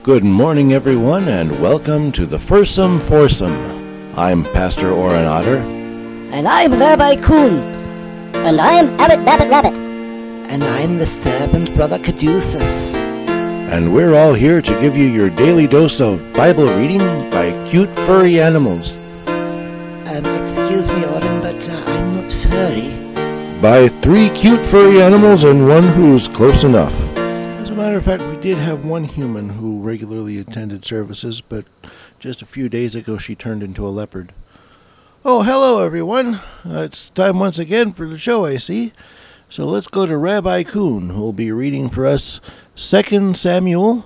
Good morning, everyone, and welcome to the Fursome Foursome. I'm Pastor Oren Otter. And I'm Rabbi Kuhn. And I'm Abbot Babbitt Rabbit. And I'm the servant Brother Caduceus. And we're all here to give you your daily dose of Bible reading by cute furry animals. Excuse me, Oren, but I'm not furry. By 3 cute furry animals and one who's close enough. As a matter of fact, we did have one human who regularly attended services, but just a few days ago she turned into a leopard. Oh, hello everyone. It's time once again for the show, I see. So let's go to Rabbi Kuhn, who will be reading for us 2 Samuel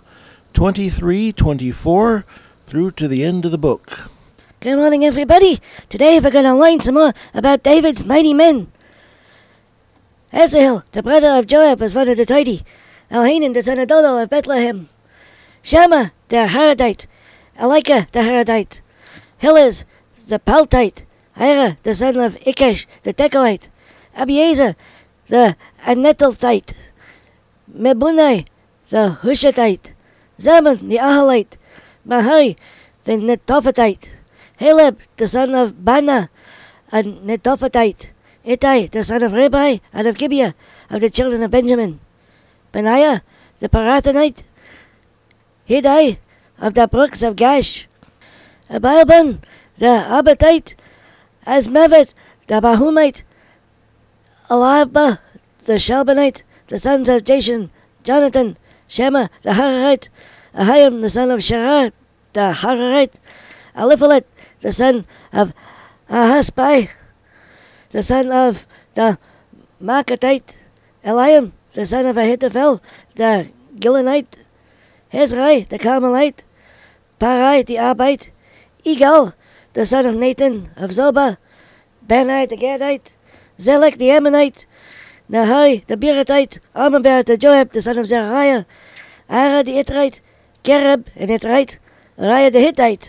23:24 through to the end of the book. Good morning, everybody. Today we're going to learn some more about David's mighty men. Asahel, the brother of Joab, was one of the 30. Elhanan, the son of Dodo of Bethlehem. Shammah, the Haradite. Elika, the Haradite. Helez, the Paltite. Ira, the son of Ikesh, the Tekoite. Abiezer, the Anetothite. Mebunai, the Hushatite. Zaman, the Ahalite. Mahari, the Netophathite. Haleb, the son of Bana, a Netophathite. Ittai, the son of Ribai, out of Gibeah, of the children of Benjamin. Benaiah, the Parathonite. Hiddai, of the brooks of Gash. Abialban, the Abatite. Asmavet, the Bahumite. Alaba, the Shalbanite, the sons of Jashan, Jonathan. Shema, the Hararite. Ahiam, the son of Sharar, the Hararite. Eliphalet, the son of Ahasbai, the son of the Maacatite. Eliam, the son of Ahithophel, the Gilonite. Hezrai, the Carmelite. Parai, the Arbite. Igal, the son of Nathan of Zobah. Benai, the Gadite. Zelek, the Ammonite. Nahari, the Beerothite. Armaber, the Joab, the son of Zechariah. Ara, the Itrite. Kereb, an Itrite. Uriah, the Hittite.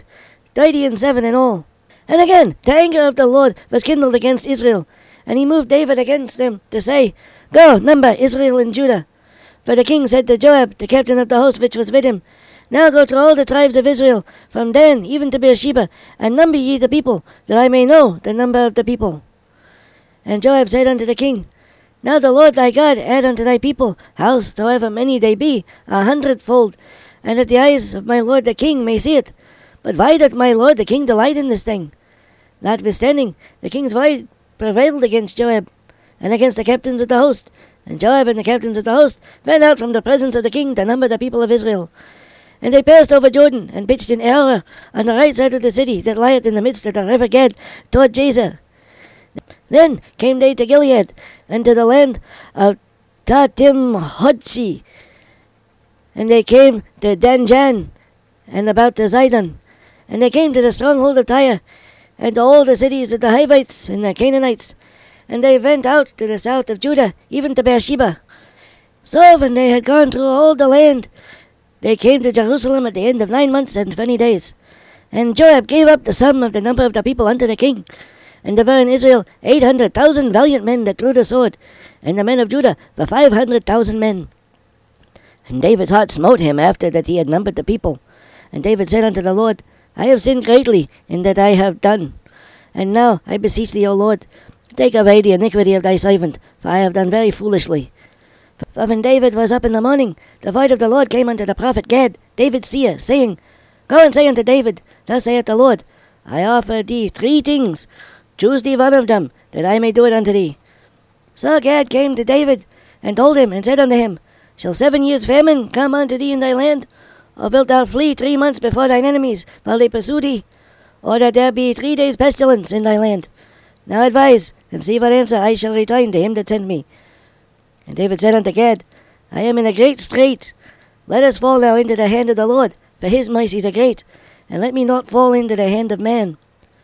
37 in all. And again, the anger of the Lord was kindled against Israel, and he moved David against them to say, Go, number Israel and Judah. For the king said to Joab, the captain of the host which was with him, Now go to all the tribes of Israel, from Dan even to Beersheba, and number ye the people, that I may know the number of the people. And Joab said unto the king, Now the Lord thy God add unto thy people, howsoever many they be, 100-fold, and that the eyes of my lord the king may see it. But why doth my lord the king delight in this thing? Notwithstanding, the king's voice prevailed against Joab, and against the captains of the host. And Joab and the captains of the host went out from the presence of the king to number the people of Israel. And they passed over Jordan, and pitched in Ara, on the right side of the city that lieth in the midst of the river Gad, toward Jazer. Then came they to Gilead, and to the land of Tatim Hodshi. And they came to Danjan, and about to Zidon. And they came to the stronghold of Tyre, and to all the cities of the Hivites and the Canaanites. And they went out to the south of Judah, even to Beersheba. So when they had gone through all the land, they came to Jerusalem at the end of 9 months and 20 days. And Joab gave up the sum of the number of the people unto the king. And there were in Israel 800,000 valiant men that drew the sword, and the men of Judah were 500,000 men. And David's heart smote him after that he had numbered the people. And David said unto the Lord, I have sinned greatly in that I have done. And now I beseech thee, O Lord, take away the iniquity of thy servant, for I have done very foolishly. For when David was up in the morning, the word of the Lord came unto the prophet Gad, David's seer, saying, Go and say unto David, Thus saith the Lord, I offer thee 3 things. Choose thee one of them, that I may do it unto thee. So Gad came to David, and told him, and said unto him, Shall 7 years' famine come unto thee in thy land? Or wilt thou flee 3 months before thine enemies, while they pursue thee? Or that there be 3 days' pestilence in thy land? Now advise, and see what answer I shall return to him that sent me. And David said unto Gad, I am in a great strait. Let us fall now into the hand of the Lord, for his mercies are great, and let me not fall into the hand of man.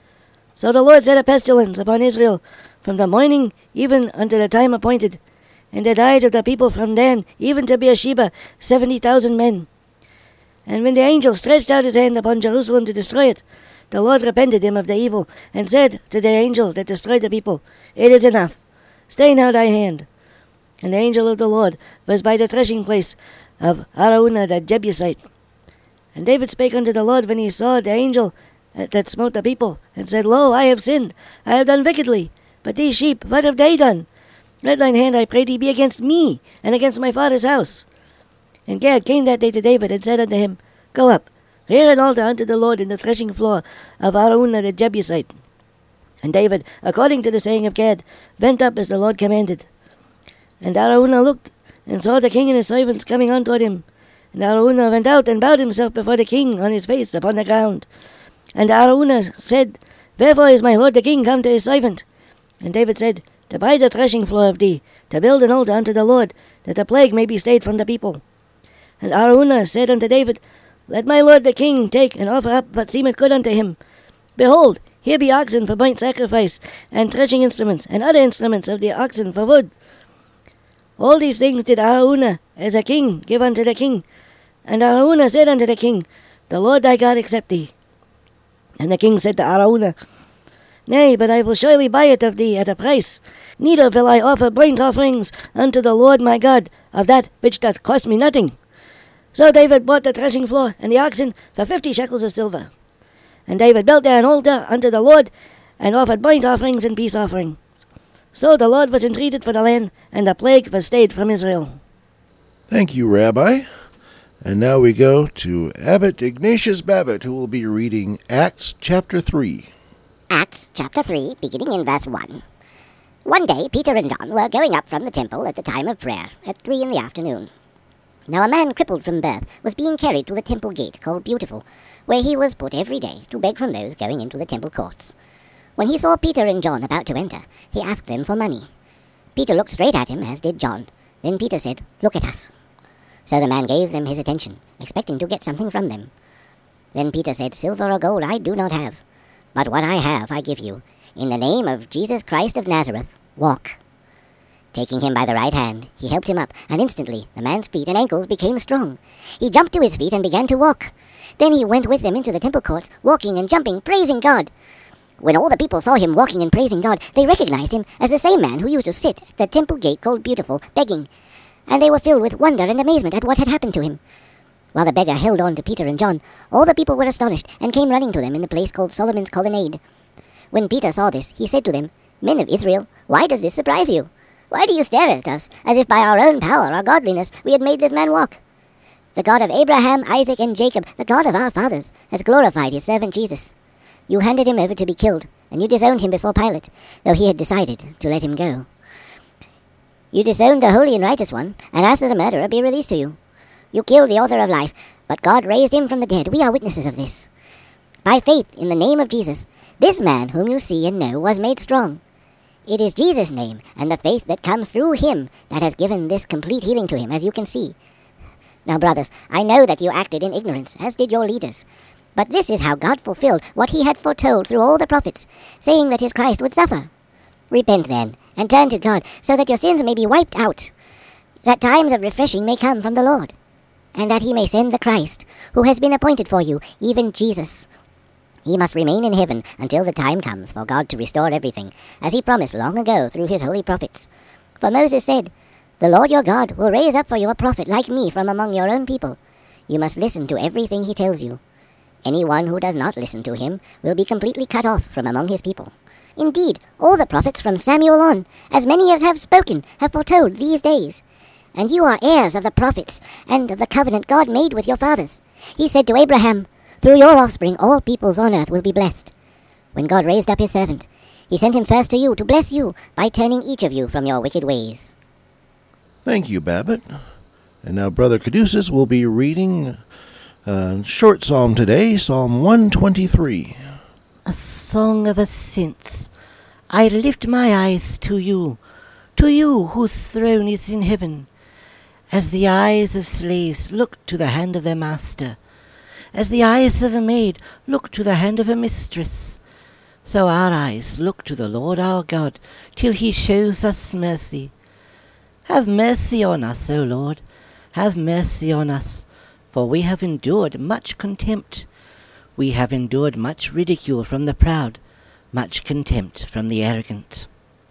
So the Lord set a pestilence upon Israel, from the morning even unto the time appointed, and there died of the people from Dan even to Beersheba 70,000 men. And when the angel stretched out his hand upon Jerusalem to destroy it, the Lord repented him of the evil, and said to the angel that destroyed the people, It is enough. Stay now thy hand. And the angel of the Lord was by the threshing place of Araunah the Jebusite. And David spake unto the Lord when he saw the angel that smote the people, and said, Lo, I have sinned, I have done wickedly. But these sheep, what have they done? Let thine hand, I pray thee, be against me, and against my father's house. And Gad came that day to David, and said unto him, Go up, rear an altar unto the Lord in the threshing floor of Araunah the Jebusite. And David, according to the saying of Gad, went up as the Lord commanded. And Araunah looked, and saw the king and his servants coming on toward him. And Araunah went out and bowed himself before the king on his face upon the ground. And Araunah said, Wherefore is my lord the king come to his servant? And David said, To buy the threshing floor of thee, to build an altar unto the Lord, that the plague may be stayed from the people. And Araunah said unto David, Let my lord the king take and offer up what seemeth good unto him. Behold, here be oxen for burnt sacrifice, and threshing instruments, and other instruments of the oxen for wood. All these things did Araunah, as a king, give unto the king. And Araunah said unto the king, The Lord thy God accept thee. And the king said to Araunah, Nay, but I will surely buy it of thee at a price. Neither will I offer burnt offerings unto the Lord my God of that which doth cost me nothing. So David bought the threshing floor and the oxen for 50 shekels of silver. And David built there an altar unto the Lord, and offered burnt offerings and peace offerings. So the Lord was entreated for the land, and the plague was stayed from Israel. Thank you, Rabbi. And now we go to Abbot Ignatius Babbitt, who will be reading Acts chapter 3. Acts chapter 3, beginning in verse 1. One day Peter and John were going up from the temple at the time of prayer, at 3 in the afternoon. Now a man crippled from birth was being carried to the temple gate called Beautiful, where he was put every day to beg from those going into the temple courts. When he saw Peter and John about to enter, he asked them for money. Peter looked straight at him, as did John. Then Peter said, Look at us. So the man gave them his attention, expecting to get something from them. Then Peter said, Silver or gold I do not have, but what I have I give you. In the name of Jesus Christ of Nazareth, walk. Taking him by the right hand, he helped him up, and instantly the man's feet and ankles became strong. He jumped to his feet and began to walk. Then he went with them into the temple courts, walking and jumping, praising God. When all the people saw him walking and praising God, they recognized him as the same man who used to sit at the temple gate called Beautiful, begging. And they were filled with wonder and amazement at what had happened to him. While the beggar held on to Peter and John, all the people were astonished, and came running to them in the place called Solomon's Colonnade. When Peter saw this, he said to them, Men of Israel, why does this surprise you? Why do you stare at us, as if by our own power or godliness we had made this man walk? The God of Abraham, Isaac, and Jacob, the God of our fathers, has glorified his servant Jesus. You handed him over to be killed, and you disowned him before Pilate, though he had decided to let him go. You disowned the Holy and Righteous One, and asked that a murderer be released to you. You killed the author of life, but God raised him from the dead. We are witnesses of this. By faith in the name of Jesus, this man whom you see and know was made strong. It is Jesus' name and the faith that comes through him that has given this complete healing to him, as you can see. Now, brothers, I know that you acted in ignorance, as did your leaders. But this is how God fulfilled what he had foretold through all the prophets, saying that his Christ would suffer. Repent then, and turn to God, so that your sins may be wiped out, that times of refreshing may come from the Lord, and that he may send the Christ, who has been appointed for you, even Jesus. He must remain in heaven until the time comes for God to restore everything, as he promised long ago through his holy prophets. For Moses said, The Lord your God will raise up for you a prophet like me from among your own people. You must listen to everything he tells you. Anyone who does not listen to him will be completely cut off from among his people. Indeed, all the prophets from Samuel on, as many as have spoken, have foretold these days. And you are heirs of the prophets, and of the covenant God made with your fathers. He said to Abraham, Through your offspring all peoples on earth will be blessed. When God raised up his servant, he sent him first to you to bless you by turning each of you from your wicked ways. Thank you, Babbitt. And now Brother Caduceus will be reading a short psalm today, Psalm 123. A song of ascents. I lift my eyes to you whose throne is in heaven. As the eyes of slaves look to the hand of their master, as the eyes of a maid look to the hand of her mistress, so our eyes look to the Lord our God, till he shows us mercy. Have mercy on us, O Lord, have mercy on us, for we have endured much contempt. We have endured much ridicule from the proud, much contempt from the arrogant.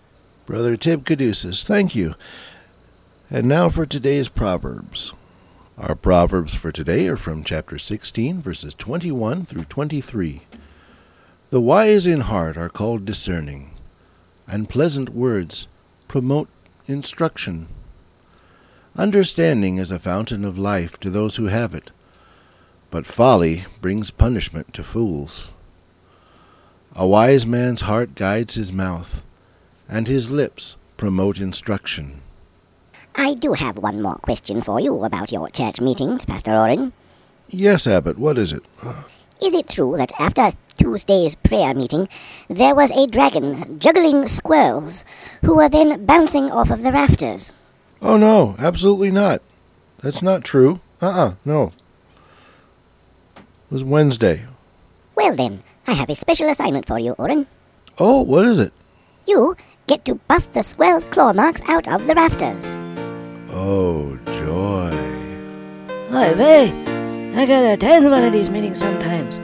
Brother Tib Caduceus, thank you. And now for today's Proverbs. Our proverbs for today are from chapter 16, verses 21 through 23. The wise in heart are called discerning, and pleasant words promote instruction. Understanding is a fountain of life to those who have it, but folly brings punishment to fools. A wise man's heart guides his mouth, and his lips promote instruction. I do have one more question for you about your church meetings, Pastor Oren. Yes, Abbot, what is it? Is it true that after Tuesday's prayer meeting, there was a dragon juggling squirrels who were then bouncing off of the rafters? Oh, no, absolutely not. That's not true. No. It was Wednesday. Well then, I have a special assignment for you, Oren. Oh, what is it? You get to buff the squirrel's claw marks out of the rafters. Oh, joy. Hi, Vay. I gotta attend one of these meetings sometimes.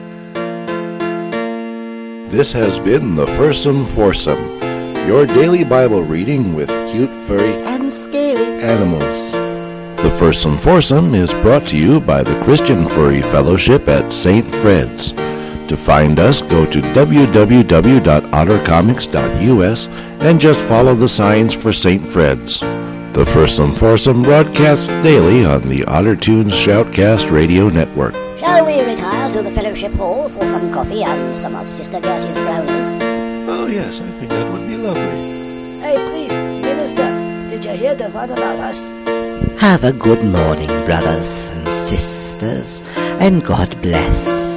This has been the Fursome Foursome, your daily Bible reading with cute, furry, And scaly. animals. The Fursome Foursome is brought to you by the Christian Furry Fellowship at St. Fred's. To find us, go to www.ottercomics.us and just follow the signs for St. Fred's. The Fursome Foursome broadcasts daily on the OtterTunes Shoutcast Radio Network. Shall we retire to the fellowship hall for some coffee and some of Sister Gertie's brownies? Oh, yes, I think that would be lovely. Hey, please, Minister, did you hear the one about us? Have a good morning, brothers and sisters, and God bless.